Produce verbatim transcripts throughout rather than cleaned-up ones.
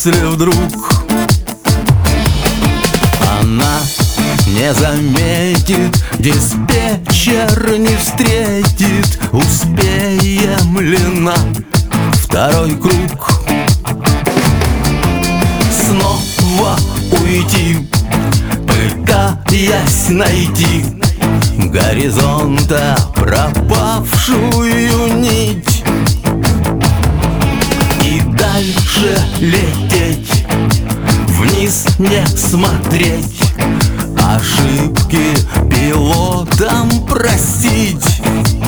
если вдруг она не заметит, диспетчер не встретит, успеем ли на второй круг? Снова уйти, пытаясь найти горизонта пропавшую нить, и дальше лететь, вниз не смотреть, ошибки пилотам простить.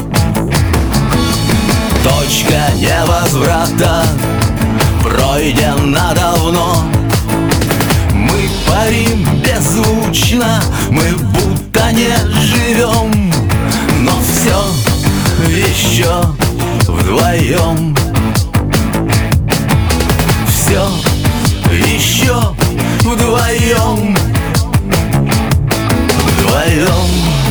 Точка невозврата пройдена давно. Мы парим беззвучно, мы будто не живем, но все еще вдвоем. Все еще вдвоем. Вдвоем.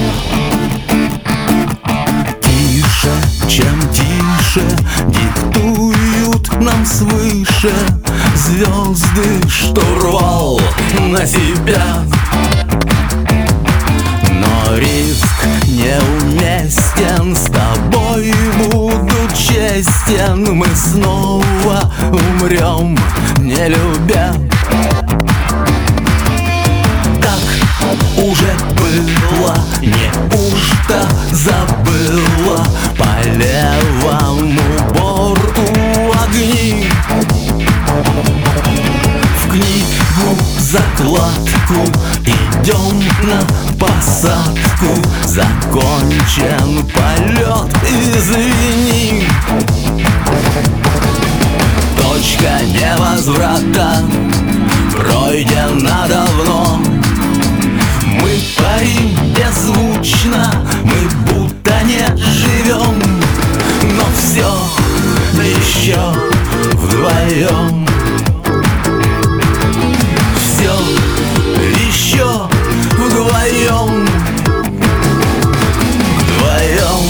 Тише, чем тише, диктуют нам свыше звезды штурвал на себя. Но риск неуместен, с тобой буду честен, мы снова умрем, не любя. Так уже было, неужто забыла? По левому борту огни, в книгу закладку идем на посадку. Закончен полет, извини. Точка невозврата пройдена давно. Мы парим беззвучно, мы будто не живем, но все еще вдвоем. Все еще вдвоем. Вдвоем.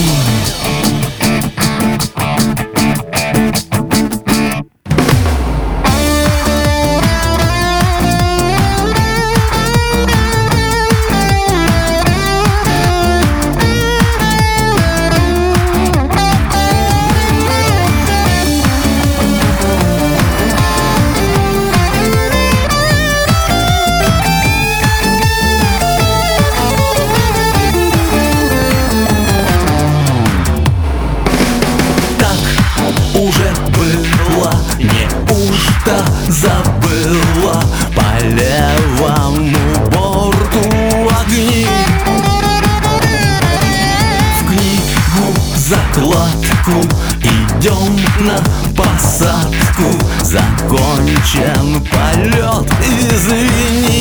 Уже было, неужто забыла? По левому борту огни, в книгу закладку идем на посадку. Закончен полет, извини.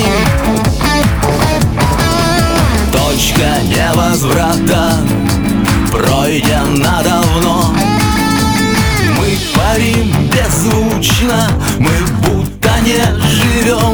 Точка невозврата пройдена давно. Мы парим беззвучно, мы будто не живем,